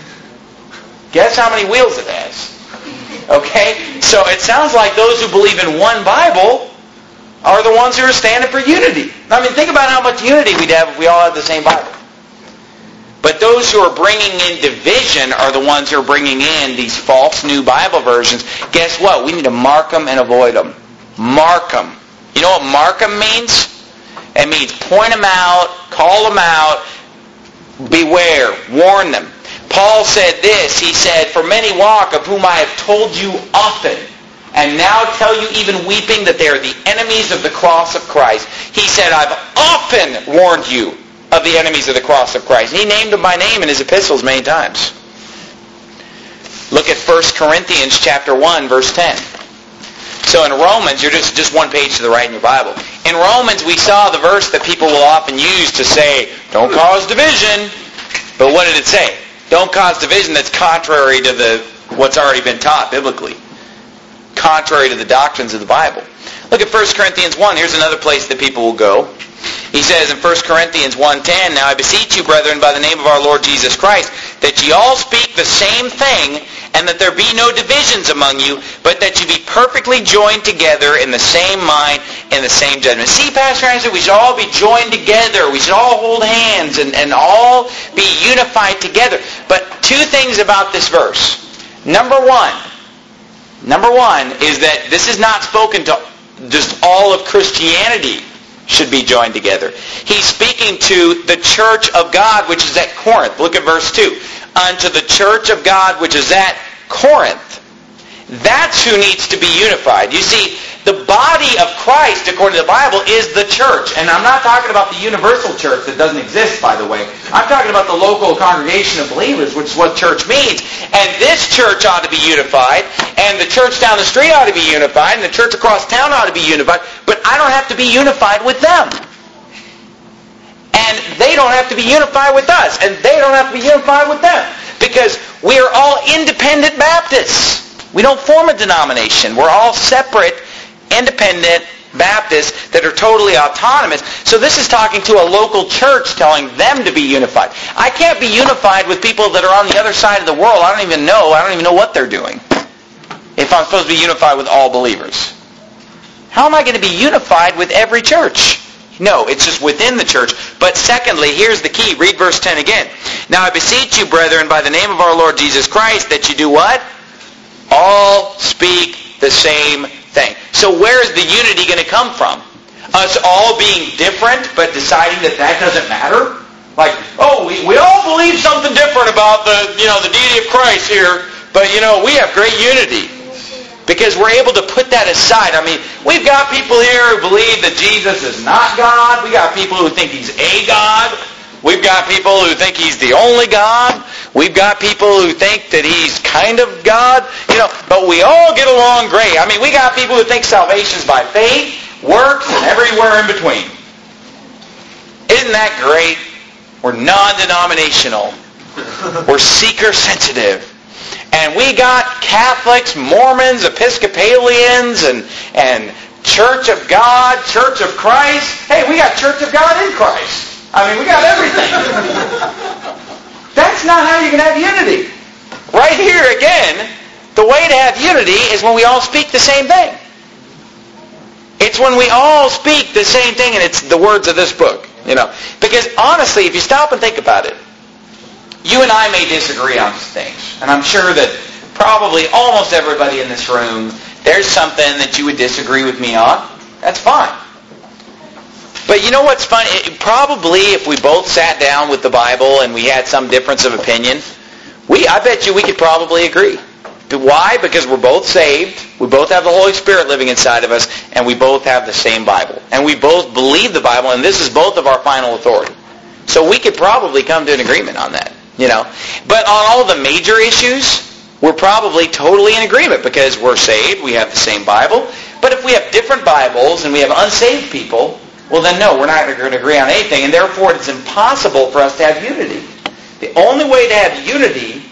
Guess how many wheels it has? Okay? So it sounds like those who believe in one Bible are the ones who are standing for unity. I mean, think about how much unity we'd have if we all had the same Bible. But those who are bringing in division are the ones who are bringing in these false new Bible versions. Guess what? We need to mark them and avoid them. Mark them. You know what mark them means? It means point them out, call them out, beware, warn them. Paul said this. He said, "For many walk, of whom I have told you often, and now tell you even weeping that they are the enemies of the cross of Christ." He said, "I've often warned you of the enemies of the cross of Christ." And he named them by name in his epistles many times. Look at First Corinthians chapter one, verse ten. So in Romans, you're just, just one page to the right in your Bible. In Romans, we saw the verse that people will often use to say, don't cause division. But what did it say? Don't cause division that's contrary to the what's already been taught biblically. Contrary to the doctrines of the Bible. Look at First Corinthians one. Here's another place that people will go. He says in First Corinthians one ten, "Now I beseech you, brethren, by the name of our Lord Jesus Christ, that ye all speak the same thing, and that there be no divisions among you, but that ye be perfectly joined together in the same mind, in the same judgment." See, Pastor Anderson, we should all be joined together. We should all hold hands and, and all be unified together. But two things about this verse. Number one, number one is that this is not spoken to just all of Christianity should be joined together. He's speaking to the church of God which is at Corinth. Look at verse two. "Unto the church of God which is at Corinth." That's who needs to be unified. You see, the body of Christ, according to the Bible, is the church. And I'm not talking about the universal church that doesn't exist, by the way. I'm talking about the local congregation of believers, which is what church means. And this church ought to be unified, and the church down the street ought to be unified, and the church across town ought to be unified. But I don't have to be unified with them. And they don't have to be unified with us. And they don't have to be unified with them. Because we are all independent Baptists. We don't form a denomination. We're all separate, independent Baptists that are totally autonomous. So this is talking to a local church telling them to be unified. I can't be unified with people that are on the other side of the world. I don't even know. I don't even know what they're doing. If I'm supposed to be unified with all believers. How am I going to be unified with every church? No, it's just within the church. But secondly, here's the key. Read verse ten again. "Now I beseech you, brethren, by the name of our Lord Jesus Christ, that you do what? All speak the same thing." So where is the unity going to come from? Us all being different, but deciding that that doesn't matter? Like, oh, we, we all believe something different about the, you know, the deity of Christ here, but, you know, we have great unity. Because we're able to put that aside. I mean, we've got people here who believe that Jesus is not God. We've got people who think he's a God. We've got people who think he's the only God. We've got people who think that he's kind of God. You know, but we all get along great. I mean, we got people who think salvation's by faith, works, and everywhere in between. Is Isn't that great? We're non-denominational. We're seeker-sensitive. And we got Catholics, Mormons, Episcopalians, and, and Church of God, Church of Christ. Hey, we got Church of God in Christ. I mean, we got everything. That's not how you can have unity. Right here again, the way to have unity is when we all speak the same thing. It's when we all speak the same thing, and it's the words of this book. You know, because honestly, if you stop and think about it, you and I may disagree on things, and I'm sure that probably almost everybody in this room, there's something that you would disagree with me on. That's fine. But you know what's funny? It, probably if we both sat down with the Bible and we had some difference of opinion, we I bet you we could probably agree. Why? Because we're both saved, we both have the Holy Spirit living inside of us, and we both have the same Bible. And we both believe the Bible, and this is both of our final authority. So we could probably come to an agreement on that. You know, but on all the major issues, we're probably totally in agreement because we're saved, we have the same Bible. But if we have different Bibles and we have unsaved people, well then no, we're not going to agree on anything, and therefore it's impossible for us to have unity. The only way to have unity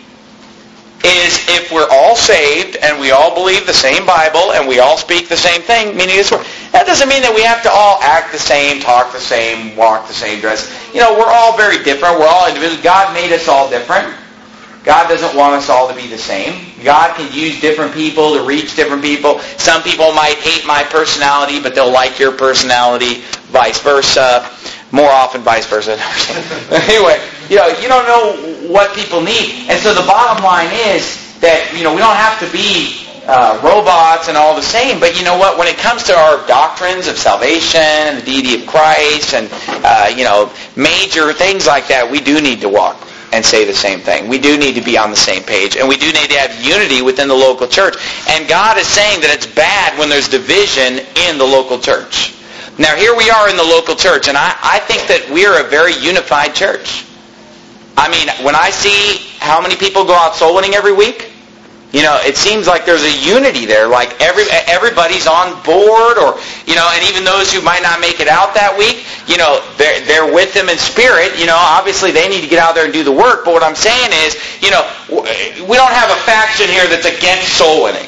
is if we're all saved and we all believe the same Bible and we all speak the same thing, meaning this word. That doesn't mean that we have to all act the same, talk the same, walk the same, dress. You know, we're all very different. We're all individuals. God made us all different. God doesn't want us all to be the same. God can use different people to reach different people. Some people might hate my personality, but they'll like your personality, vice versa. More often vice versa. Anyway, you know, you don't know what people need. And so the bottom line is that, you know, we don't have to be uh, robots and all the same, but you know what? When it comes to our doctrines of salvation and the deity of Christ and, uh, you know, major things like that, we do need to walk and say the same thing. We do need to be on the same page, and we do need to have unity within the local church. And God is saying that it's bad when there's division in the local church. Now, here we are in the local church, and I, I think that we are a very unified church. I mean, when I see how many people go out soul winning every week, you know, it seems like there's a unity there. Like every everybody's on board, or, you know, and even those who might not make it out that week, you know, they're, they're with them in spirit. You know, obviously they need to get out there and do the work, but what I'm saying is, you know, we don't have a faction here that's against soul winning.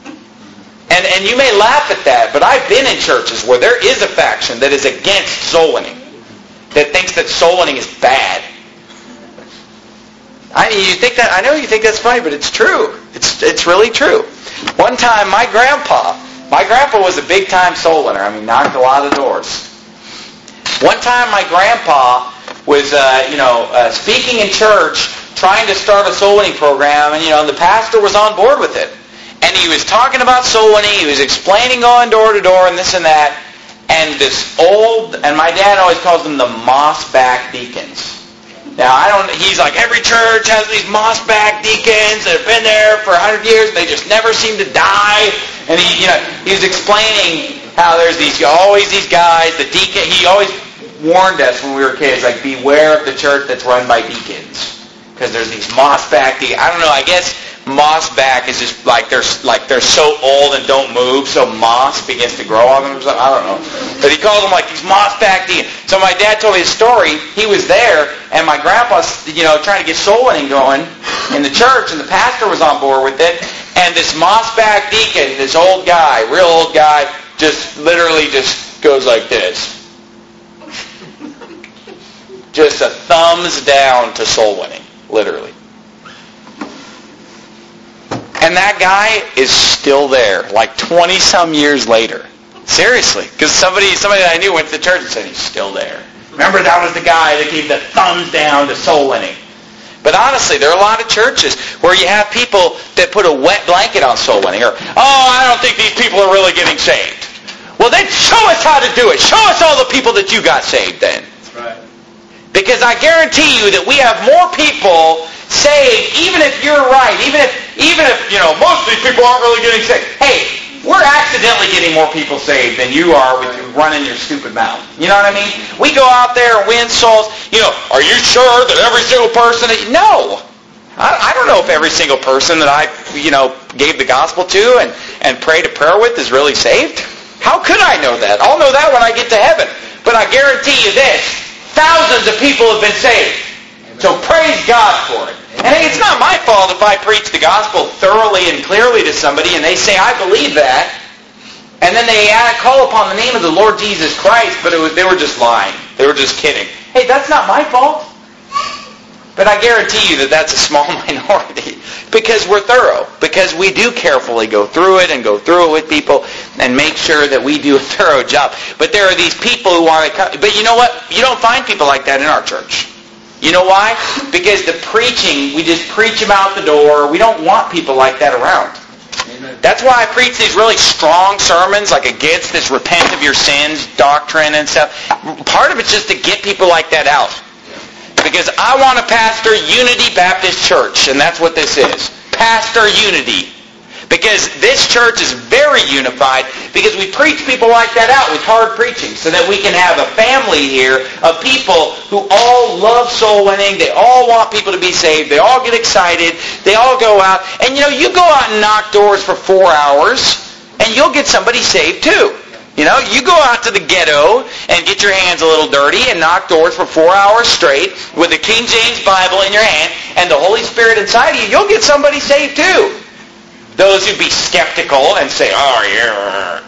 And and you may laugh at that, but I've been in churches where there is a faction that is against soul winning, that thinks that soul winning is bad. I you think that I know you think that's funny, but it's true. It's it's really true. One time, my grandpa, my grandpa was a big time soul winner. I mean, knocked a lot of doors. One time, my grandpa was, uh, you know, uh, speaking in church, trying to start a soul winning program, and you know, the pastor was on board with it. And he was talking about soul winning. He was explaining going door to door and this and that. And this old, and my dad always calls them the moss-back deacons. Now, I don't, he's like, every church has these moss-back deacons that have been there for a hundred years. They just never seem to die. And he, you know, he was explaining how there's these, always these guys, the deacon, he always warned us when we were kids, like, beware of the church that's run by deacons. Because there's these moss-back deacons. I don't know, I guess moss-back is just like they're like they're so old and don't move, so moss begins to grow on them or something. I don't know. But he called them like these moss-back deacons. So my dad told me a story. He was there, and my grandpa's, you know, trying to get soul winning going in the church, and the pastor was on board with it. And this moss-back deacon, this old guy, real old guy, just literally just goes like this. Just a thumbs down to soul winning, literally. And that guy is still there, like twenty-some years later. Seriously. Because somebody somebody that I knew went to the church and said, he's still there. Remember, that was the guy that gave the thumbs down to soul winning. But honestly, there are a lot of churches where you have people that put a wet blanket on soul winning. Or, oh, I don't think these people are really getting saved. Well, then show us how to do it. Show us all the people that you got saved then. That's right. Because I guarantee you that we have more people saved, even if you're right, even if, even if, you know, most of these people aren't really getting saved. Hey, we're accidentally getting more people saved than you are with you running your stupid mouth. You know what I mean? We go out there and win souls. You know, are you sure that every single person that you... No. I, I don't know if every single person that I, you know, gave the gospel to and, and prayed a prayer with is really saved. How could I know that? I'll know that when I get to heaven. But I guarantee you this. thousands of people have been saved. So praise God for it. And hey, it's not my fault if I preach the gospel thoroughly and clearly to somebody and they say, I believe that. And then they call upon the name of the Lord Jesus Christ, but it was, they were just lying. They were just kidding. Hey, that's not my fault. But I guarantee you that that's a small minority because we're thorough, because we do carefully go through it and go through it with people and make sure that we do a thorough job. But there are these people who want to come. But you know what? You don't find people like that in our church. You know why? Because the preaching, we just preach them out the door. We don't want people like that around. Amen. That's why I preach these really strong sermons, like against this repent of your sins doctrine and stuff. Part of it's just to get people like that out. Because I want to pastor Unity Baptist Church, and that's what this is. Pastor Unity. Because this church is very unified because we preach people like that out with hard preaching so that we can have a family here of people who all love soul winning. They all want people to be saved. They all get excited. They all go out. And you know, you go out and knock doors for four hours and you'll get somebody saved too. You know, you go out to the ghetto and get your hands a little dirty and knock doors for four hours straight with the King James Bible in your hand and the Holy Spirit inside of you, you'll get somebody saved too. Those who be skeptical and say, oh, yeah,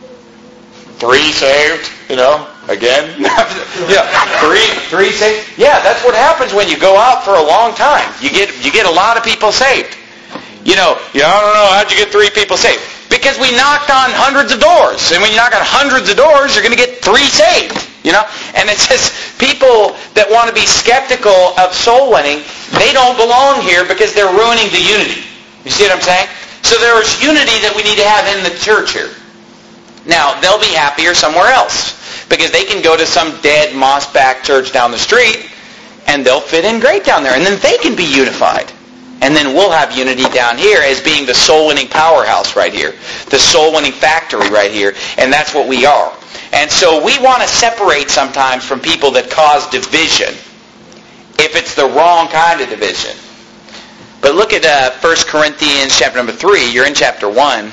three saved, you know, again. yeah, three, three saved. Yeah, that's what happens when you go out for a long time. You get you get a lot of people saved. You know, yeah, I don't know, how'd you get three people saved? Because we knocked on hundreds of doors. And when you knock on hundreds of doors, you're going to get three saved. You know? And it's just people that want to be skeptical of soul winning, they don't belong here because they're ruining the unity. You see what I'm saying? So there is unity that we need to have in the church here. Now, they'll be happier somewhere else because they can go to some dead, moss-backed church down the street and they'll fit in great down there. And then they can be unified. And then we'll have unity down here as being the soul-winning powerhouse right here. The soul-winning factory right here. And that's what we are. And so we want to separate sometimes from people that cause division if it's the wrong kind of division. But look at uh, First Corinthians chapter number three. You're in chapter one.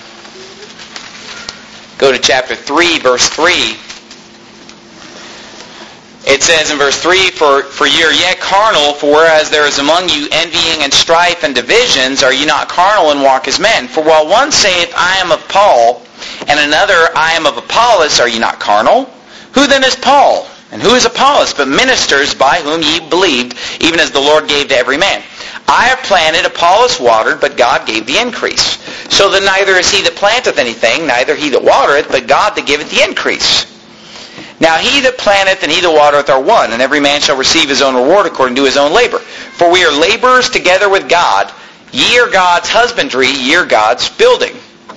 Go to chapter three, verse three. It says in verse three, For, for ye are yet carnal, for whereas there is among you envying and strife and divisions, are ye not carnal and walk as men? For while one saith, I am of Paul, and another, I am of Apollos, are ye not carnal? Who then is Paul? And who is Apollos? But ministers by whom ye believed, even as the Lord gave to every man. I have planted, Apollos watered, but God gave the increase. So that neither is he that planteth anything, neither he that watereth, but God that giveth the increase. Now he that planteth and he that watereth are one, and every man shall receive his own reward according to his own labor. For we are laborers together with God. Ye are God's husbandry, ye are God's building.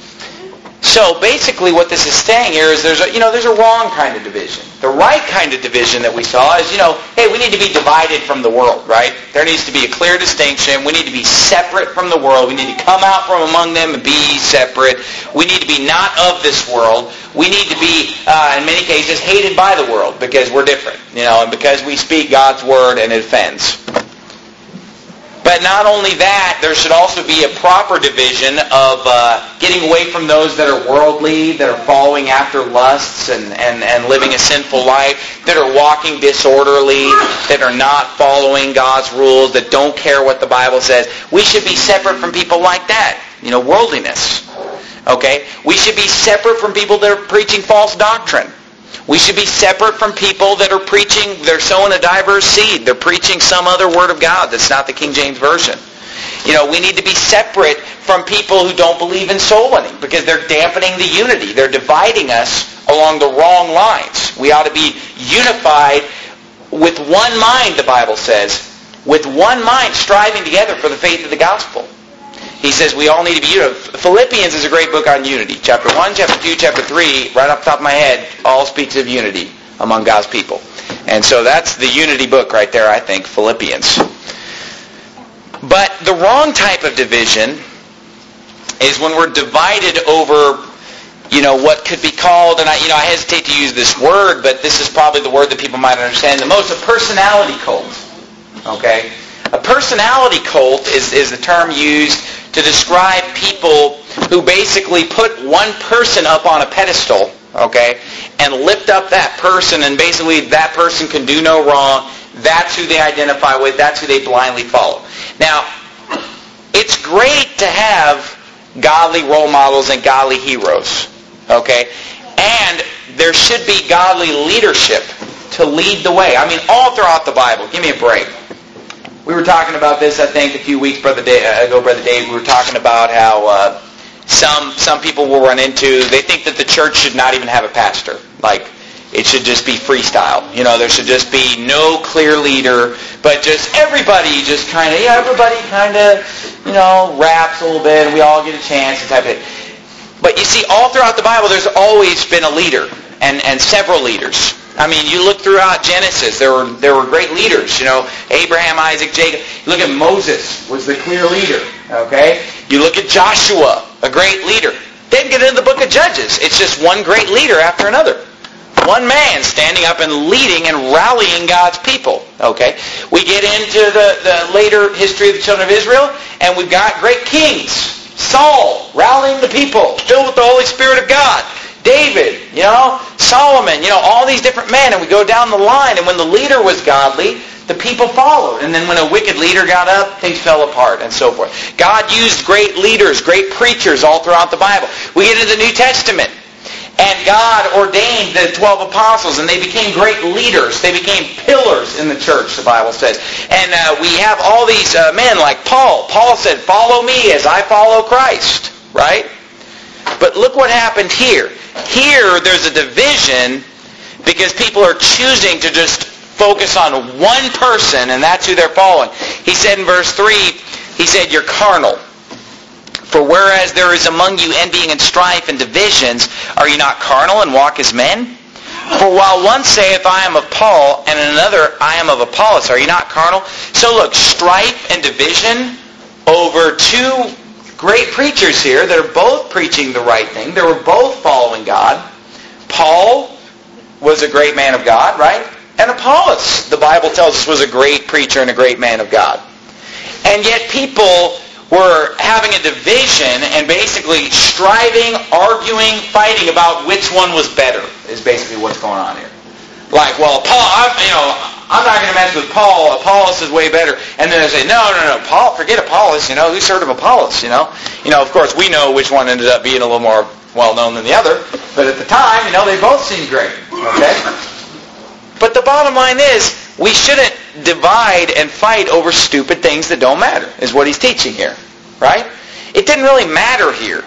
So basically what this is saying here is there's a, you know, there's a wrong kind of division. The right kind of division that we saw is, you know, hey, we need to be divided from the world, right? There needs to be a clear distinction. We need to be separate from the world. We need to come out from among them and be separate. We need to be not of this world. We need to be, uh, in many cases, hated by the world because we're different, you know, and because we speak God's word and it offends. But not only that, there should also be a proper division of uh, getting away from those that are worldly, that are following after lusts and, and, and living a sinful life, that are walking disorderly, that are not following God's rules, that don't care what the Bible says. We should be separate from people like that. You know, worldliness. Okay? We should be separate from people that are preaching false doctrine. We should be separate from people that are preaching, they're sowing a diverse seed. They're preaching some other word of God that's not the King James Version. You know, we need to be separate from people who don't believe in soul winning because they're dampening the unity. They're dividing us along the wrong lines. We ought to be unified with one mind, the Bible says, with one mind striving together for the faith of the gospel. He says we all need to be unified. Philippians is a great book on unity. Chapter one, chapter two, chapter three, right off the top of my head, all speaks of unity among God's people. And so that's the unity book right there, I think, Philippians. But the wrong type of division is when we're divided over, you know, what could be called, and I, you know, I hesitate to use this word, but this is probably the word that people might understand the most, a personality cult. Okay? A personality cult is, is the term used to describe people who basically put one person up on a pedestal, okay, and lift up that person, and basically that person can do no wrong. That's who they identify with. That's who they blindly follow. Now, it's great to have godly role models and godly heroes, okay? And there should be godly leadership to lead the way. I mean, all throughout the Bible. Give me a break. We were talking about this, I think, a few weeks brother Dave, ago, Brother Dave. We were talking about how uh, some some people will run into, they think that the church should not even have a pastor. Like, it should just be freestyle. You know, there should just be no clear leader, but just everybody just kind of, yeah, everybody kind of, you know, raps a little bit, and we all get a chance and type of thing. But you see, all throughout the Bible, there's always been a leader, and, and several leaders. I mean, you look throughout Genesis, there were there were great leaders, you know, Abraham, Isaac, Jacob. You look at Moses, was the clear leader, okay? You look at Joshua, a great leader. Then get into the book of Judges. It's just one great leader after another. One man standing up and leading and rallying God's people, okay? We get into the, the later history of the children of Israel, and we've got great kings. Saul, rallying the people, filled with the Holy Spirit of God. David, you know, Solomon, you know, all these different men, and we go down the line, and when the leader was godly, the people followed. And then when a wicked leader got up, things fell apart, and so forth. God used great leaders, great preachers all throughout the Bible. We get into the New Testament, and God ordained the twelve apostles, and they became great leaders. They became pillars in the church, the Bible says. And uh, we have all these uh, men like Paul. Paul said, follow me as I follow Christ, right? But look what happened here. Here, there's a division because people are choosing to just focus on one person, and that's who they're following. He said in verse three, he said, you're carnal. For whereas there is among you envying and strife and divisions, are you not carnal and walk as men? For while one saith, I am of Paul, and another, I am of Apollos, are you not carnal? So look, strife and division over two great preachers here that are both preaching the right thing. They were both following God. Paul was a great man of God, right? And Apollos, the Bible tells us, was a great preacher and a great man of God. And yet people were having a division and basically striving, arguing, fighting about which one was better, is basically what's going on here. Like, well, Paul, I'm, you know, I'm not going to mess with Paul. Apollos is way better. And then they say, no, no, no, Paul, forget Apollos. You know, who's heard of Apollos? You know, you know. Of course, we know which one ended up being a little more well known than the other. But at the time, you know, they both seemed great. Okay. But the bottom line is, we shouldn't divide and fight over stupid things that don't matter, is what he's teaching here, right? It didn't really matter here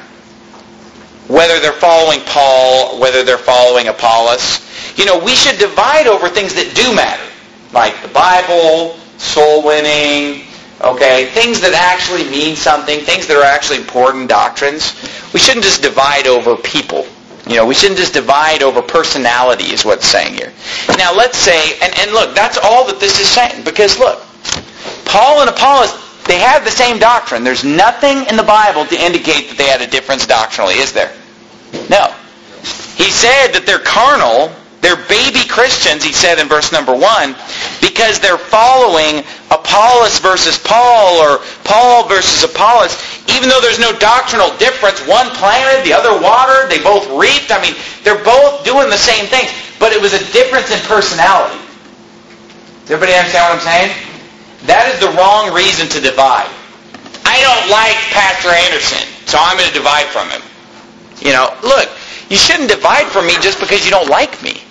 whether they're following Paul, whether they're following Apollos. You know, we should divide over things that do matter, like the Bible, soul winning, okay, things that actually mean something, things that are actually important doctrines. We shouldn't just divide over people. You know, we shouldn't just divide over personality is what's saying here. Now, let's say, and, and look, that's all that this is saying. Because, look, Paul and Apollos, they have the same doctrine. There's nothing in the Bible to indicate that they had a difference doctrinally, is there? No. He said that they're carnal, they're baby Christians, he said in verse number one, because they're following Apollos versus Paul, or Paul versus Apollos, even though there's no doctrinal difference. One planted, the other watered, they both reaped. I mean, they're both doing the same things, but it was a difference in personality. Does everybody understand what I'm saying? That is the wrong reason to divide. I don't like Pastor Anderson, so I'm going to divide from him. You know, look, you shouldn't divide from me just because you don't like me.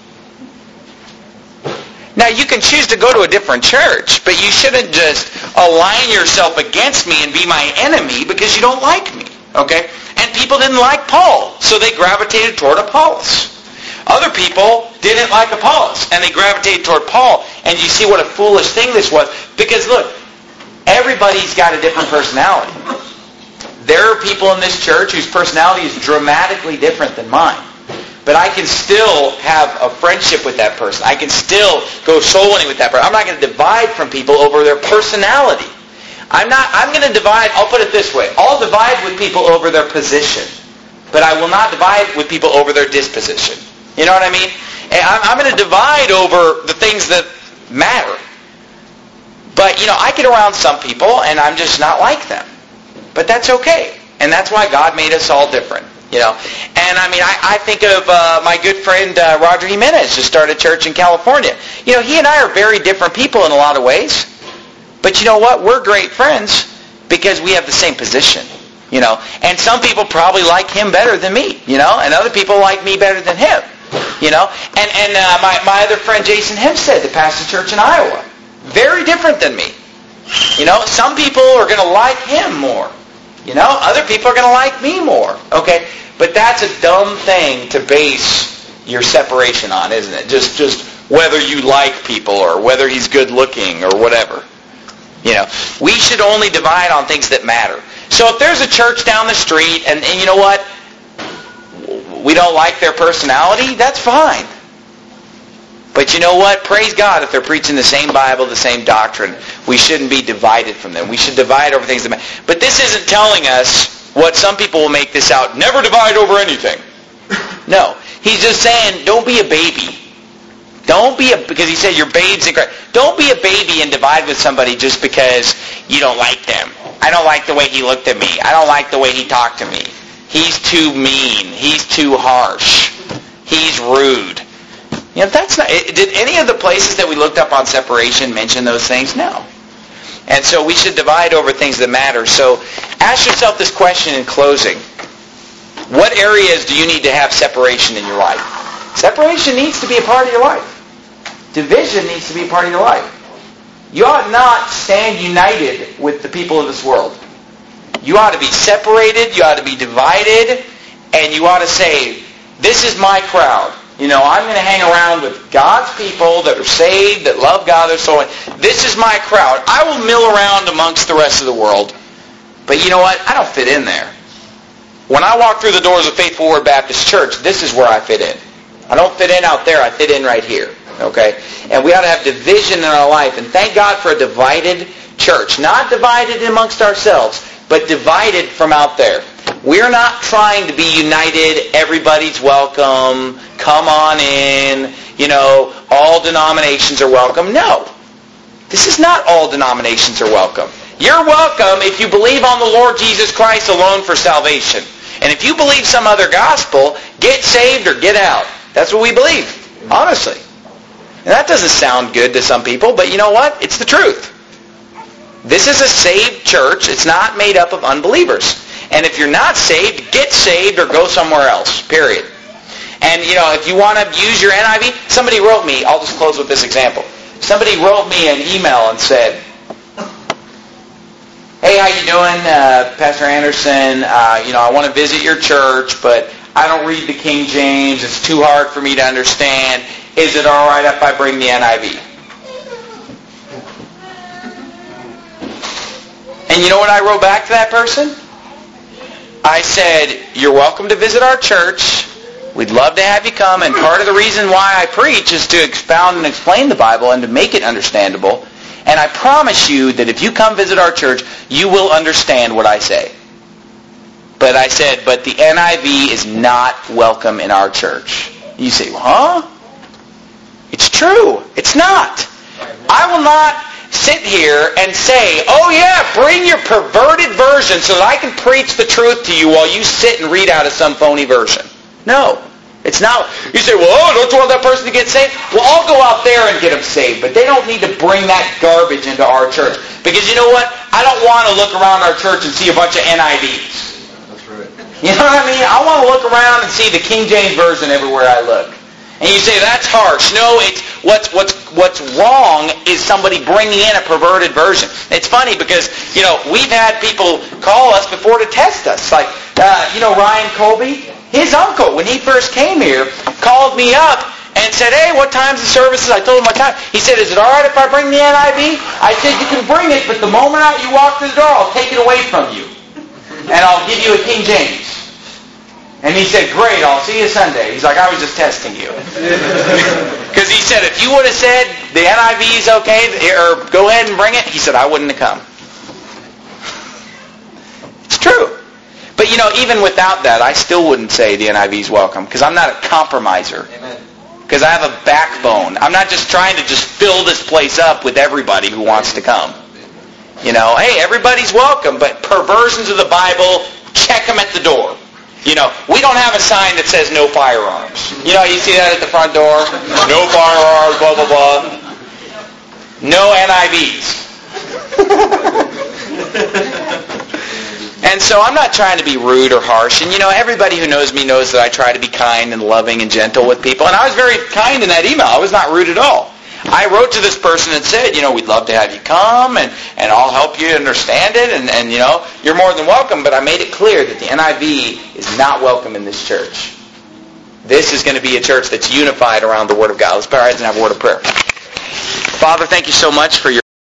Now, you can choose to go to a different church, but you shouldn't just align yourself against me and be my enemy because you don't like me, okay? And people didn't like Paul, so they gravitated toward Apollos. Other people didn't like Apollos, and they gravitated toward Paul. And you see what a foolish thing this was. Because, look, everybody's got a different personality. There are people in this church whose personality is dramatically different than mine. But I can still have a friendship with that person. I can still go soul winning with that person. I'm not going to divide from people over their personality. I'm not. I'm going to divide, I'll put it this way. I'll divide with people over their position. But I will not divide with people over their disposition. You know what I mean? And I'm, I'm going to divide over the things that matter. But, you know, I get around some people and I'm just not like them. But that's okay. And that's why God made us all different. You know, and I mean, I, I think of uh, my good friend uh, Roger Jimenez just started a church in California. You know, he and I are very different people in a lot of ways. But you know what? We're great friends because we have the same position. You know, and some people probably like him better than me. You know, and other people like me better than him. You know, and and uh, my my other friend Jason Hempstead, that pastors a church in Iowa, very different than me. You know, some people are going to like him more. You know, other people are going to like me more. Okay, but that's a dumb thing to base your separation on, isn't it? Just just whether you like people or whether he's good looking or whatever. You know, we should only divide on things that matter. So if there's a church down the street and, and you know what, we don't like their personality, that's fine. But you know what? Praise God if they're preaching the same Bible, the same doctrine. We shouldn't be divided from them. We should divide over things that matter. But this isn't telling us what some people will make this out, never divide over anything. No. He's just saying, don't be a baby. Don't be a, because he said you're babes in Christ. Don't be a baby and divide with somebody just because you don't like them. I don't like the way he looked at me. I don't like the way he talked to me. He's too mean. He's too harsh. He's rude. You know, that's not, did any of the places that we looked up on separation mention those things? No. And so we should divide over things that matter. So ask yourself this question in closing. What areas do you need to have separation in your life? Separation needs to be a part of your life. Division needs to be a part of your life. You ought not stand united with the people of this world. You ought to be separated, you ought to be divided, and you ought to say, this is my crowd. You know, I'm going to hang around with God's people that are saved, that love God, and so on. This is my crowd. I will mill around amongst the rest of the world. But you know what? I don't fit in there. When I walk through the doors of Faithful Word Baptist Church, this is where I fit in. I don't fit in out there. I fit in right here. Okay? And we ought to have division in our life. And thank God for a divided church. Not divided amongst ourselves, but divided from out there. We're not trying to be united. Everybody's welcome. Come on in. You know, all denominations are welcome. No. This is not all denominations are welcome. You're welcome if you believe on the Lord Jesus Christ alone for salvation. And if you believe some other gospel, get saved or get out. That's what we believe, honestly. And that doesn't sound good to some people, but you know what? It's the truth. This is a saved church. It's not made up of unbelievers. And if you're not saved, get saved or go somewhere else, period. And, you know, if you want to use your N I V, somebody wrote me, I'll just close with this example. Somebody wrote me an email and said, hey, how you doing, uh, Pastor Anderson? Uh, you know, I want to visit your church, but I don't read the King James. It's too hard for me to understand. Is it all right if I bring the N I V? And you know what I wrote back to that person? I said, you're welcome to visit our church. We'd love to have you come. And part of the reason why I preach is to expound and explain the Bible and to make it understandable. And I promise you that if you come visit our church, you will understand what I say. But I said, but the N I V is not welcome in our church. You say, huh? It's true. It's not. I will not sit here and say, oh yeah, bring your perverted version so that I can preach the truth to you while you sit and read out of some phony version. No. It's not. You say, well, oh, don't you want that person to get saved? Well, I'll go out there and get them saved, but they don't need to bring that garbage into our church. Because you know what? I don't want to look around our church and see a bunch of N I Vs. That's right. You know what I mean? I want to look around and see the King James Version everywhere I look. And you say, that's harsh. No, it's what's what's what's wrong is somebody bringing in a perverted version. It's funny because, you know, we've had people call us before to test us. Like, uh, you know, Ryan Colby? His uncle, when he first came here, called me up and said, hey, what time's the services? I told him what time. He said, is it all right if I bring the N I V? I said, you can bring it, but the moment you walk through the door, I'll take it away from you. And I'll give you a King James. And he said, great, I'll see you Sunday. He's like, I was just testing you. Because he said, if you would have said the N I V is okay, or go ahead and bring it, he said, I wouldn't have come. It's true. But, you know, even without that, I still wouldn't say the N I V is welcome, because I'm not a compromiser. Because I have a backbone. I'm not just trying to just fill this place up with everybody who wants to come. You know, hey, everybody's welcome, but perversions of the Bible, check them at the door. You know, we don't have a sign that says no firearms. You know, you see that at the front door? No firearms, blah, blah, blah. No N I Vs. And so I'm not trying to be rude or harsh. And, you know, everybody who knows me knows that I try to be kind and loving and gentle with people. And I was very kind in that email. I was not rude at all. I wrote to this person and said, you know, we'd love to have you come, and, and I'll help you understand it, and, and, you know, you're more than welcome. But I made it clear that the N I V is not welcome in this church. This is going to be a church that's unified around the Word of God. Let's bow our heads and have a word of prayer. Father, thank you so much for your